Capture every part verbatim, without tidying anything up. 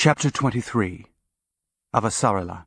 Chapter twenty-three. Avasarala.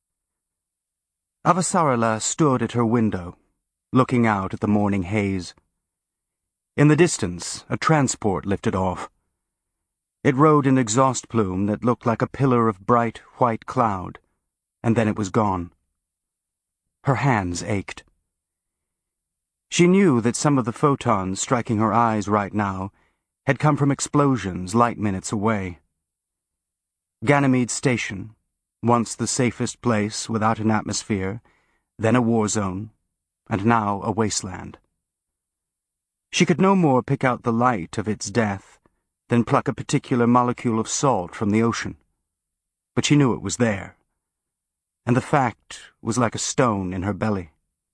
Avasarala stood at her window, looking out at the morning haze. In the distance, a transport lifted off. It rode an exhaust plume that looked like a pillar of bright white cloud, and then it was gone. Her hands ached. She knew that some of the photons striking her eyes right now had come from explosions light minutes away. Ganymede Station, once the safest place without an atmosphere, then a war zone, and now a wasteland. She could no more pick out the light of its death than pluck a particular molecule of salt from the ocean. But she knew it was there, and the fact was like a stone in her belly.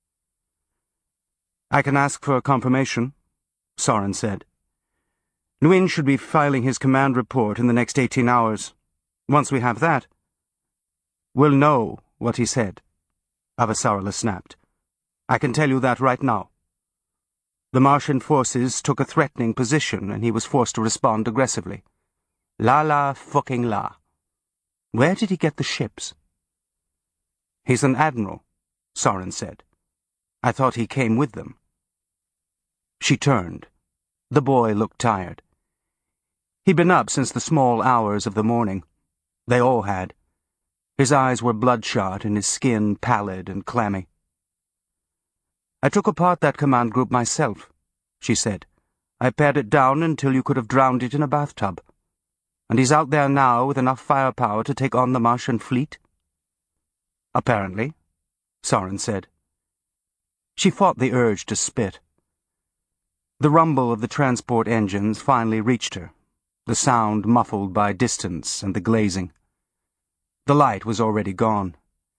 "I can ask for confirmation," Soren said. "Nguyen should be filing his command report in the next eighteen hours. Once we have that—" "We'll know what he said," Avasarala snapped. "I can tell you that right now. The Martian forces took a threatening position, and he was forced to respond aggressively. La la fucking la. Where did he get the ships?" "He's an admiral," Soren said. "I thought he came with them." She turned. The boy looked tired. He'd been up since the small hours of the morning. They all had. His eyes were bloodshot and his skin pallid and clammy. "I took apart that command group myself," she said. "I pared it down until you could have drowned it in a bathtub. And he's out there now with enough firepower to take on the Martian fleet?" "Apparently," Soren said. She fought the urge to spit. The rumble of the transport engines finally reached her, the sound muffled by distance and the glazing. The light was already gone.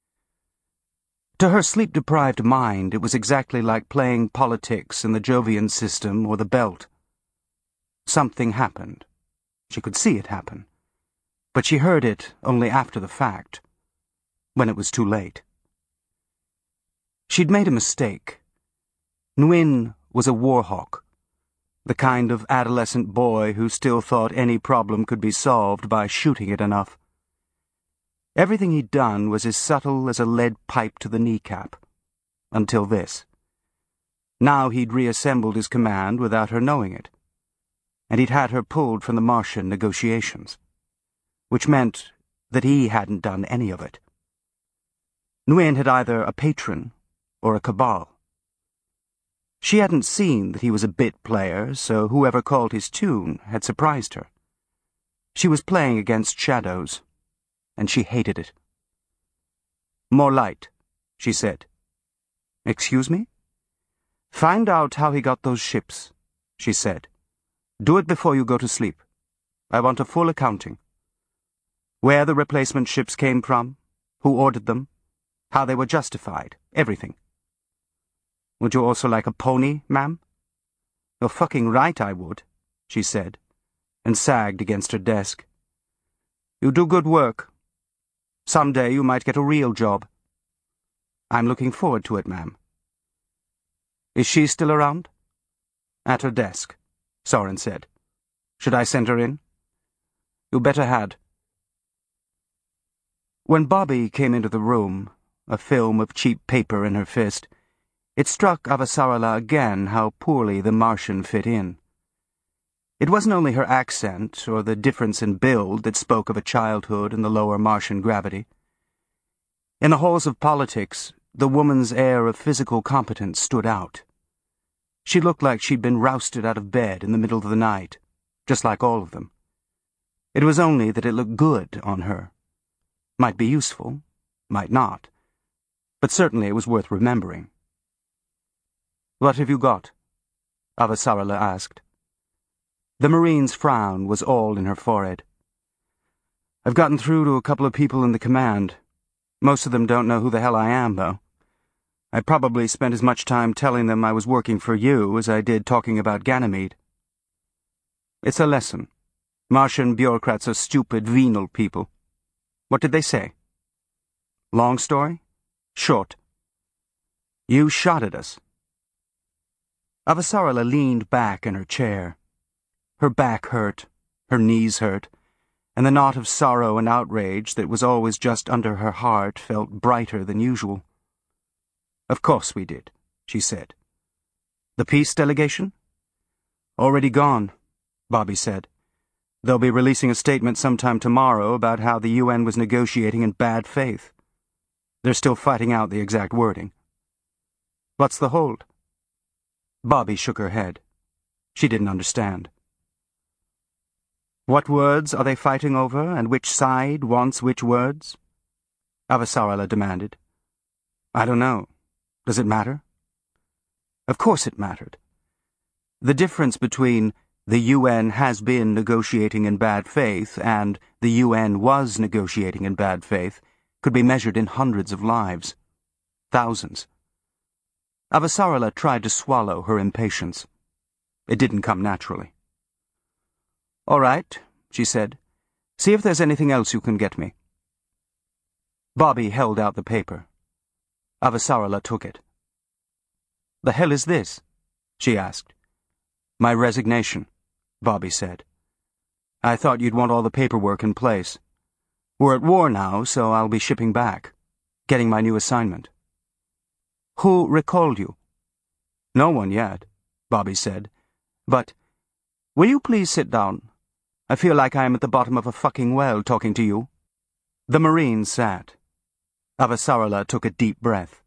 To her sleep-deprived mind, it was exactly like playing politics in the Jovian system or the Belt. Something happened. She could see it happen. But she heard it only after the fact, when it was too late. She'd made a mistake. Nguyen was a warhawk, the kind of adolescent boy who still thought any problem could be solved by shooting it enough. Everything he'd done was as subtle as a lead pipe to the kneecap. Until this. Now he'd reassembled his command without her knowing it. And he'd had her pulled from the Martian negotiations. Which meant that he hadn't done any of it. Nguyen had either a patron or a cabal. She hadn't seen that he was a bit player, so whoever called his tune had surprised her. She was playing against shadows, and she hated it. "More light," she said. "Excuse me?" "Find out how he got those ships," she said. "Do it before you go to sleep. I want a full accounting. Where the replacement ships came from, who ordered them, how they were justified, everything." "Would you also like a pony, ma'am?" "You're fucking right I would," she said, and sagged against her desk. "You do good work. Someday you might get a real job." "I'm looking forward to it, ma'am." "Is she still around?" "At her desk," Soren said. "Should I send her in?" "You better had." When Bobby came into the room, a film of cheap paper in her fist, it struck Avasarala again how poorly the Martian fit in. It wasn't only her accent or the difference in build that spoke of a childhood in the lower Martian gravity. In the halls of politics, the woman's air of physical competence stood out. She looked like she'd been rousted out of bed in the middle of the night, just like all of them. It was only that it looked good on her. Might be useful, might not, but certainly it was worth remembering. "What have you got?" Avasarala asked. The Marine's frown was all in her forehead. "I've gotten through to a couple of people in the command. Most of them don't know who the hell I am, though. I probably spent as much time telling them I was working for you as I did talking about Ganymede. It's a lesson. Martian bureaucrats are stupid, venal people. What did they say?" "Long story? Short." "You shot at us." Avasarala leaned back in her chair. Her back hurt, her knees hurt, and the knot of sorrow and outrage that was always just under her heart felt brighter than usual. "Of course we did," she said. "The peace delegation?" "Already gone," Bobby said. "They'll be releasing a statement sometime tomorrow about how the U N was negotiating in bad faith. They're still fighting out the exact wording." "What's the hold?" Bobby shook her head. She didn't understand. "What words are they fighting over, and which side wants which words?" Avasarala demanded. "I don't know. Does it matter?" Of course it mattered. The difference between the U N has been negotiating in bad faith and the U N was negotiating in bad faith could be measured in hundreds of lives. Thousands. Avasarala tried to swallow her impatience. It didn't come naturally. "All right," she said. "See if there's anything else you can get me." Bobby held out the paper. Avasarala took it. "The hell is this?" she asked. "My resignation," Bobby said. "I thought you'd want all the paperwork in place. We're at war now, so I'll be shipping back, getting my new assignment." "Who recalled you?" "No one yet," Bobby said. "But, will you please sit down? I feel like I am at the bottom of a fucking well talking to you." The Marine sat. Avasarala took a deep breath.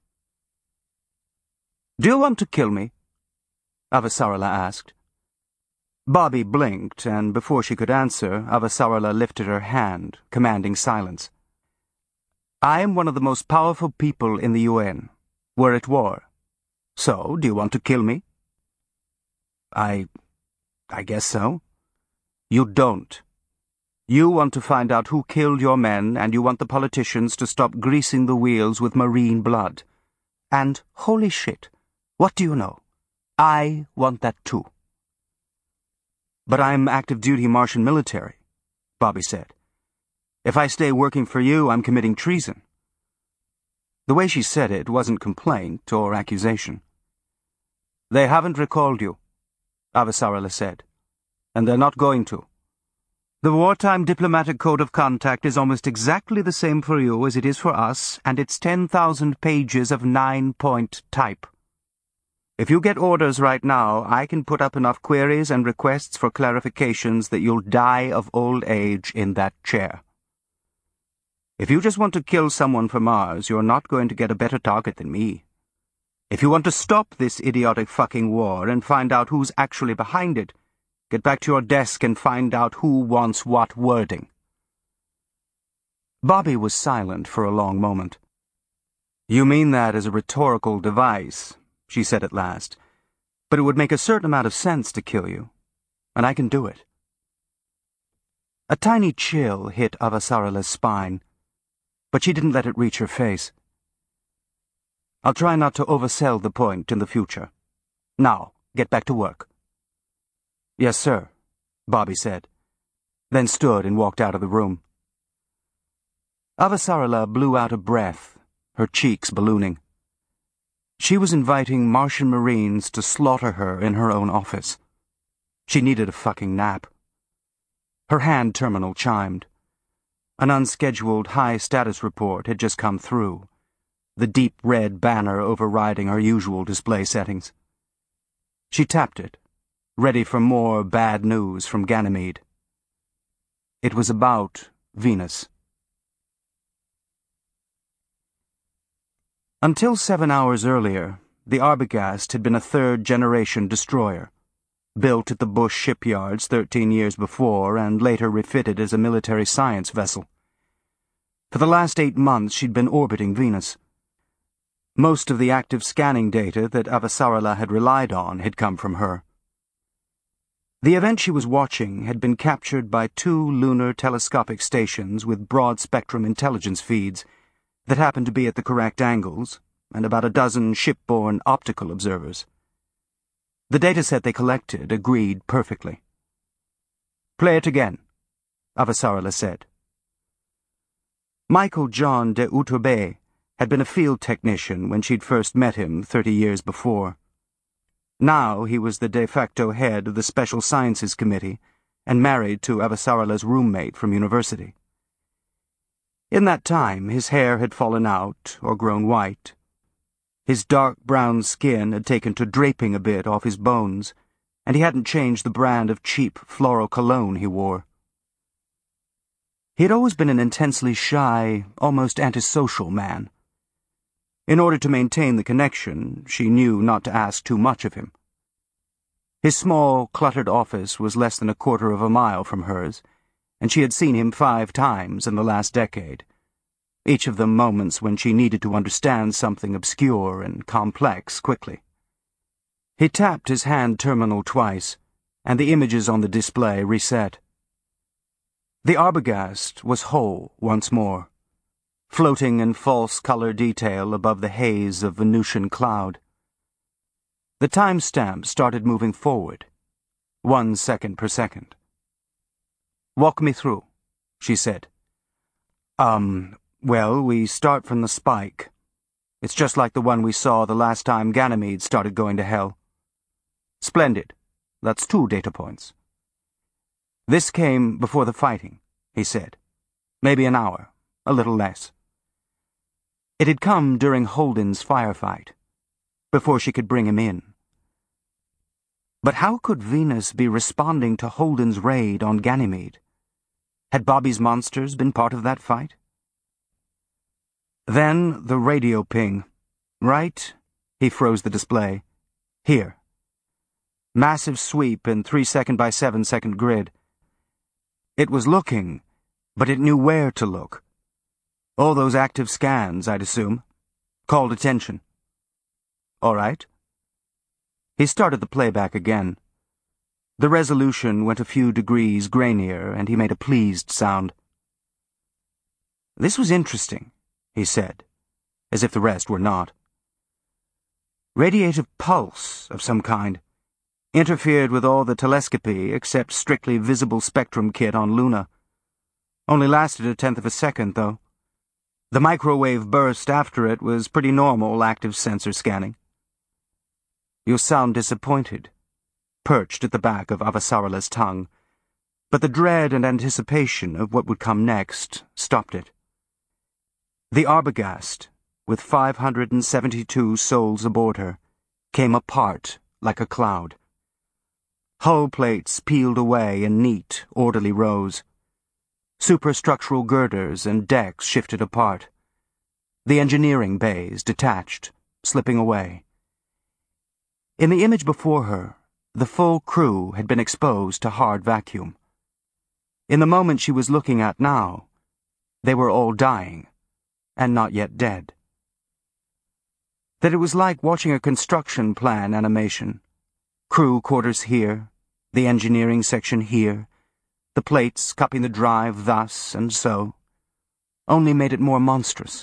"Do you want to kill me?" Avasarala asked. Bobby blinked, and before she could answer, Avasarala lifted her hand, commanding silence. "I am one of the most powerful people in the U N. We're at war. So, do you want to kill me?" I... I guess so." "You don't. You want to find out who killed your men, and you want the politicians to stop greasing the wheels with Marine blood. And, holy shit, what do you know? I want that too." "But I'm active-duty Martian military," Bobby said. "If I stay working for you, I'm committing treason." The way she said it wasn't complaint or accusation. "They haven't recalled you," Avasarala said. "And they're not going to. The wartime diplomatic code of conduct is almost exactly the same for you as it is for us, and it's ten thousand pages of nine-point type. If you get orders right now, I can put up enough queries and requests for clarifications that you'll die of old age in that chair. If you just want to kill someone for Mars, you're not going to get a better target than me. If you want to stop this idiotic fucking war and find out who's actually behind it, get back to your desk and find out who wants what wording." Bobby was silent for a long moment. "You mean that as a rhetorical device," she said at last. "But it would make a certain amount of sense to kill you. And I can do it." A tiny chill hit Avasarala's spine, but she didn't let it reach her face. "I'll try not to oversell the point in the future. Now, get back to work." "Yes, sir," Bobby said, then stood and walked out of the room. Avasarala blew out a breath, her cheeks ballooning. She was inviting Martian Marines to slaughter her in her own office. She needed a fucking nap. Her hand terminal chimed. An unscheduled high-status report had just come through, the deep red banner overriding her usual display settings. She tapped it, ready for more bad news from Ganymede. It was about Venus. Until seven hours earlier, the Arbogast had been a third-generation destroyer, built at the Bush shipyards thirteen years before and later refitted as a military science vessel. For the last eight months she'd been orbiting Venus. Most of the active scanning data that Avasarala had relied on had come from her. The event she was watching had been captured by two lunar telescopic stations with broad-spectrum intelligence feeds that happened to be at the correct angles, and about a dozen shipborne optical observers. The dataset they collected agreed perfectly. "Play it again," Avasarala said. Michael John de Uturbe had been a field technician when she'd first met him thirty years before. Now he was the de facto head of the Special Sciences Committee and married to Avasarala's roommate from university. In that time, his hair had fallen out or grown white. His dark brown skin had taken to draping a bit off his bones, and he hadn't changed the brand of cheap floral cologne he wore. He had always been an intensely shy, almost antisocial man. In order to maintain the connection, she knew not to ask too much of him. His small, cluttered office was less than a quarter of a mile from hers, and she had seen him five times in the last decade, each of them moments when she needed to understand something obscure and complex quickly. He tapped his hand terminal twice, and the images on the display reset. The Arbogast was whole once more, floating in false color detail above the haze of Venusian cloud. The timestamp started moving forward, one second per second. "Walk me through," she said. Um, well, we start from the spike. It's just like the one we saw the last time Ganymede started going to hell. Splendid. That's two data points. This came before the fighting, he said. Maybe an hour, a little less. It had come during Holden's firefight, before she could bring him in. But how could Venus be responding to Holden's raid on Ganymede? Had Bobby's monsters been part of that fight? Then the radio ping. Right? He froze the display. Here. Massive sweep in three second by seven second grid. It was looking, but it knew where to look. All those active scans, I'd assume. Called attention. All right. He started the playback again. The resolution went a few degrees grainier, and he made a pleased sound. This was interesting, he said, as if the rest were not. Radiative pulse of some kind. Interfered with all the telescopy except strictly visible spectrum kit on Luna. Only lasted a tenth of a second, though. The microwave burst after it was pretty normal active sensor scanning. You sound disappointed, perched at the back of Avasarala's tongue, but the dread and anticipation of what would come next stopped it. The Arbogast, with five hundred seventy-two souls aboard her, came apart like a cloud. Hull plates peeled away in neat, orderly rows. Superstructural girders and decks shifted apart. The engineering bays detached, slipping away. In the image before her, the full crew had been exposed to hard vacuum. In the moment she was looking at now, they were all dying, and not yet dead. That it was like watching a construction plan animation. Crew quarters here, the engineering section here, the plates cupping the drive thus and so, only made it more monstrous.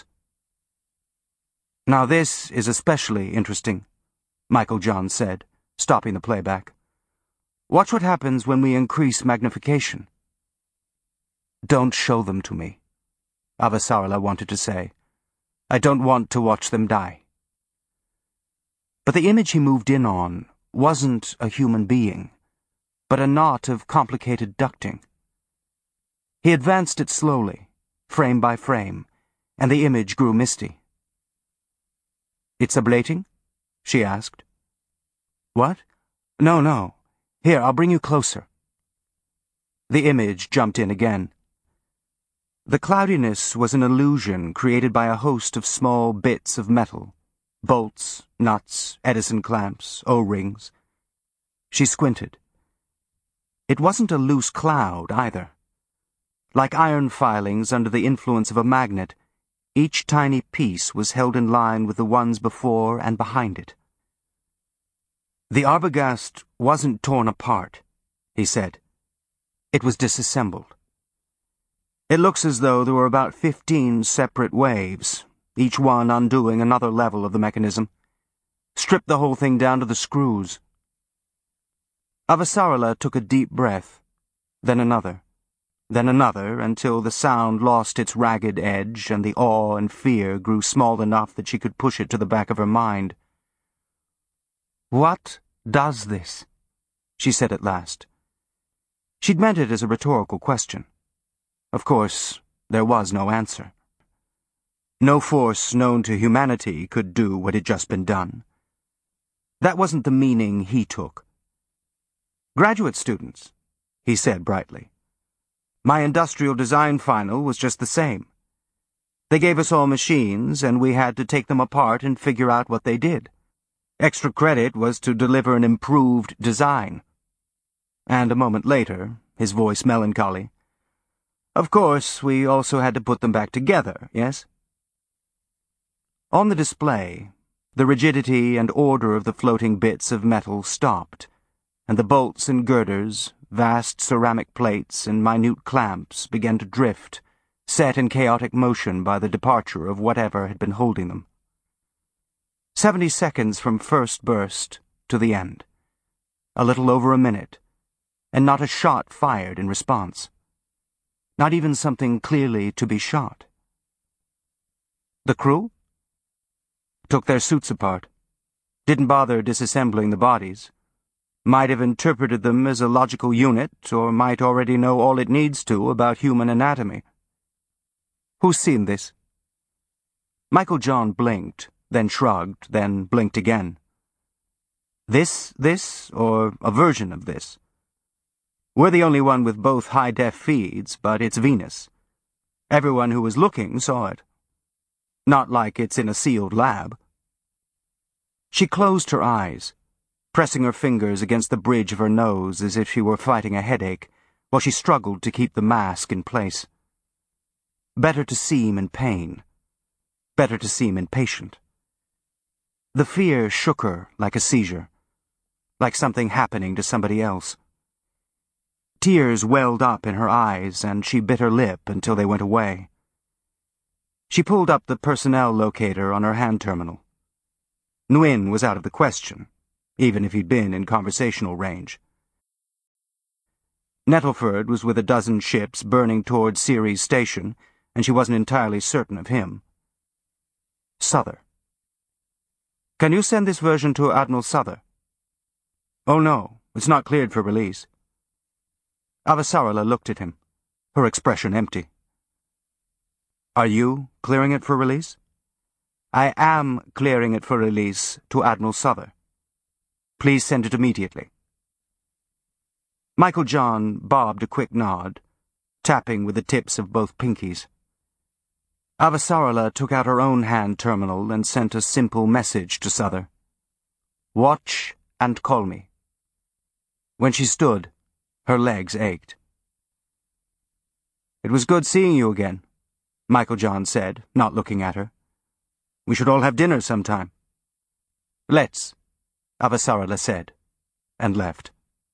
Now this is especially interesting, Michael John said, stopping the playback. Watch what happens when we increase magnification. Don't show them to me, Avasarala wanted to say. I don't want to watch them die. But the image he moved in on wasn't a human being, but a knot of complicated ducting. He advanced it slowly, frame by frame, and the image grew misty. It's ablating? She asked. What? No, no. Here, I'll bring you closer. The image jumped in again. The cloudiness was an illusion created by a host of small bits of metal, bolts, nuts, Edison clamps, O-rings. She squinted. It wasn't a loose cloud, either. Like iron filings under the influence of a magnet, each tiny piece was held in line with the ones before and behind it. The Arbogast wasn't torn apart, he said. It was disassembled. It looks as though there were about fifteen separate waves, each one undoing another level of the mechanism. Strip the whole thing down to the screws. Avasarala took a deep breath, then another, then another, until the sound lost its ragged edge and the awe and fear grew small enough that she could push it to the back of her mind. What does this? She said at last. She'd meant it as a rhetorical question. Of course, there was no answer. No force known to humanity could do what had just been done. That wasn't the meaning he took. Graduate students, he said brightly. My industrial design final was just the same. They gave us all machines, and we had to take them apart and figure out what they did. Extra credit was to deliver an improved design. And a moment later, his voice melancholy, of course, we also had to put them back together, yes? On the display, the rigidity and order of the floating bits of metal stopped, and the bolts and girders, vast ceramic plates and minute clamps began to drift, set in chaotic motion by the departure of whatever had been holding them. Seventy seconds from first burst to the end. A little over a minute, and not a shot fired in response. Not even something clearly to be shot. The crew? Took their suits apart. Didn't bother disassembling the bodies. Might have interpreted them as a logical unit, or might already know all it needs to about human anatomy. Who's seen this? Michael John blinked, then shrugged, then blinked again. This, this, or a version of this? We're the only one with both high-def feeds, but it's Venus. Everyone who was looking saw it. Not like it's in a sealed lab. She closed her eyes, pressing her fingers against the bridge of her nose as if she were fighting a headache, while she struggled to keep the mask in place. Better to seem in pain. Better to seem impatient. The fear shook her like a seizure, like something happening to somebody else. Tears welled up in her eyes, and she bit her lip until they went away. She pulled up the personnel locator on her hand terminal. Nguyen was out of the question, even if he'd been in conversational range. Nettleford was with a dozen ships burning toward Ceres Station, and she wasn't entirely certain of him. Souther. Can you send this version to Admiral Souther? Oh no, it's not cleared for release. Avasarala looked at him, her expression empty. Are you clearing it for release? I am clearing it for release to Admiral Souther. Please send it immediately. Michael John bobbed a quick nod, tapping with the tips of both pinkies. Avasarala took out her own hand terminal and sent a simple message to Souther. Watch and call me. When she stood, her legs ached. It was good seeing you again, Michael John said, not looking at her. We should all have dinner sometime. Let's, Avasarala said, and left.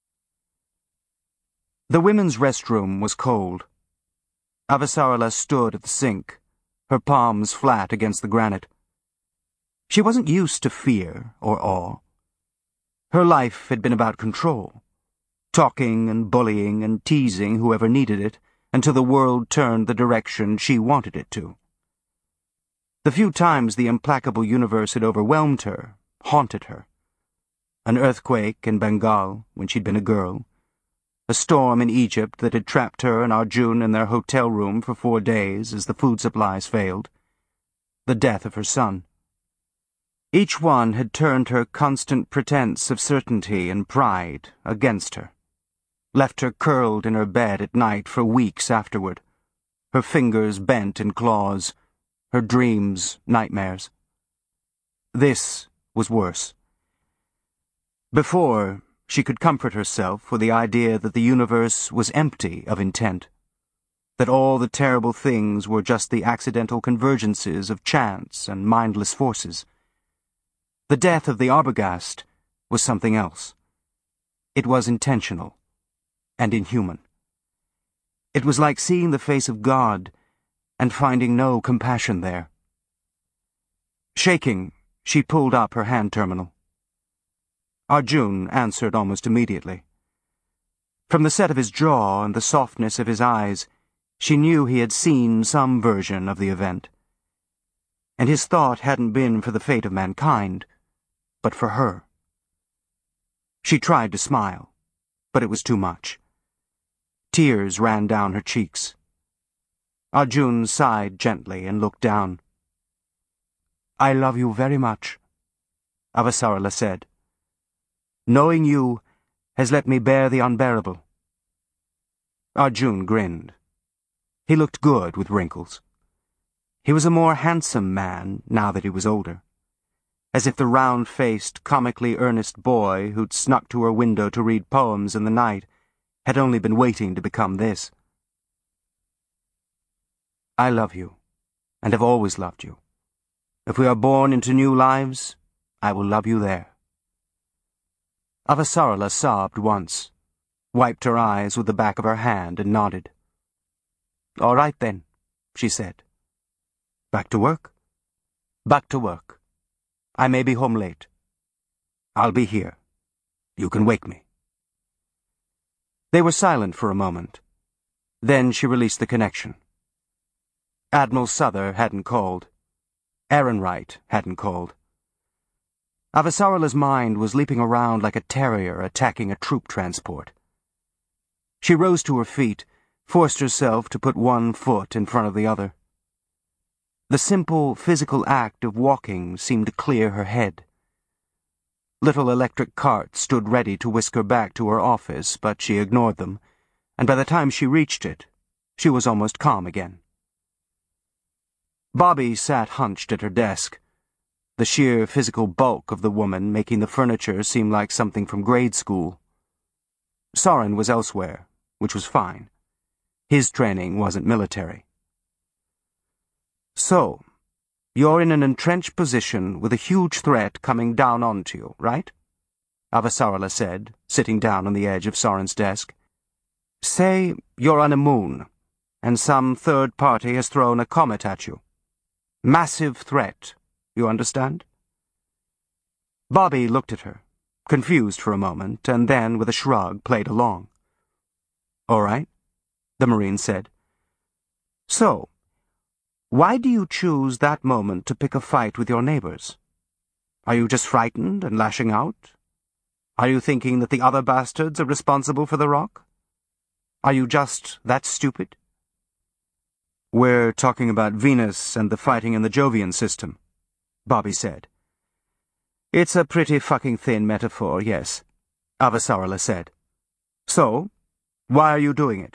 The women's restroom was cold. Avasarala stood at the sink, her palms flat against the granite. She wasn't used to fear or awe. Her life had been about control, talking and bullying and teasing whoever needed it until the world turned the direction she wanted it to. The few times the implacable universe had overwhelmed her, haunted her. An earthquake in Bengal when she'd been a girl, a storm in Egypt that had trapped her and Arjun in their hotel room for four days as the food supplies failed, the death of her son. Each one had turned her constant pretense of certainty and pride against her, left her curled in her bed at night for weeks afterward, her fingers bent in claws, her dreams nightmares. This was worse. Before, she could comfort herself with the idea that the universe was empty of intent, that all the terrible things were just the accidental convergences of chance and mindless forces. The death of the Arbogast was something else. It was intentional and inhuman. It was like seeing the face of God and finding no compassion there. Shaking, she pulled up her hand terminal. Arjun answered almost immediately. From the set of his jaw and the softness of his eyes, she knew he had seen some version of the event. And his thought hadn't been for the fate of mankind, but for her. She tried to smile, but it was too much. Tears ran down her cheeks. Arjun sighed gently and looked down. "I love you very much," Avasarala said. "Knowing you has let me bear the unbearable." Arjun grinned. He looked good with wrinkles. He was a more handsome man now that he was older, as if the round-faced, comically earnest boy who'd snuck to her window to read poems in the night had only been waiting to become this. "I love you, and have always loved you. If we are born into new lives, I will love you there." Avasarala sobbed once, wiped her eyes with the back of her hand, and nodded. "All right, then," she said. "Back to work?" "Back to work. I may be home late. I'll be here. You can wake me." They were silent for a moment. Then she released the connection. Admiral Souther hadn't called. Ehrenreich hadn't called. Avasarala's mind was leaping around like a terrier attacking a troop transport. She rose to her feet, forced herself to put one foot in front of the other. The simple physical act of walking seemed to clear her head. Little electric carts stood ready to whisk her back to her office, but she ignored them, and by the time she reached it, she was almost calm again. Bobby sat hunched at her desk, the sheer physical bulk of the woman making the furniture seem like something from grade school. Soren was elsewhere, which was fine. His training wasn't military. "So, you're in an entrenched position with a huge threat coming down onto you, right?" Avasarala said, sitting down on the edge of Soren's desk. "Say you're on a moon, and some third party has thrown a comet at you. Massive threat, you understand?" Bobby looked at her, confused for a moment, and then, with a shrug, played along. "All right," the Marine said. "So, why do you choose that moment to pick a fight with your neighbors? Are you just frightened and lashing out? Are you thinking that the other bastards are responsible for the rock? Are you just that stupid?" "We're talking about Venus and the fighting in the Jovian system," Bobby said. "It's a pretty fucking thin metaphor, yes," Avasarala said. "So, why are you doing it?"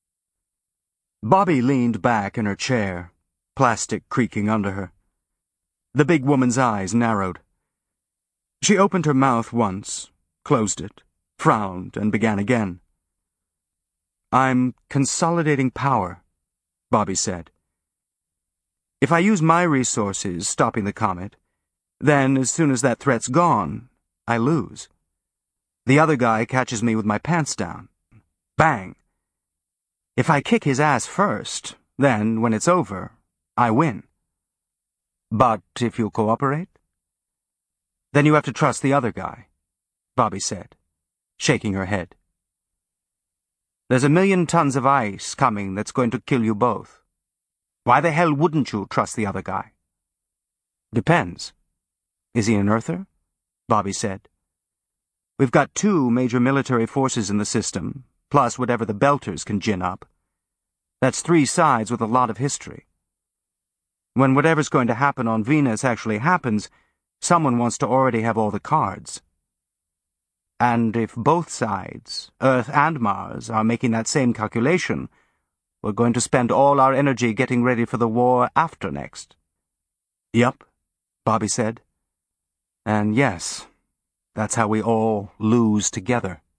Bobby leaned back in her chair, plastic creaking under her. The big woman's eyes narrowed. She opened her mouth once, closed it, frowned, and began again. "I'm consolidating power," Bobby said. "If I use my resources stopping the comet, then as soon as that threat's gone, I lose. The other guy catches me with my pants down. Bang! If I kick his ass first, then, when it's over, I win. But if you cooperate? Then you have to trust the other guy," Bobby said, shaking her head. "There's a million tons of ice coming that's going to kill you both. Why the hell wouldn't you trust the other guy?" "Depends. Is he an Earther?" Bobby said. "We've got two major military forces in the system, plus whatever the Belters can gin up. That's three sides with a lot of history. When whatever's going to happen on Venus actually happens, someone wants to already have all the cards. And if both sides, Earth and Mars, are making that same calculation, we're going to spend all our energy getting ready for the war after next." "Yup," Bobby said. "And yes, that's how we all lose together."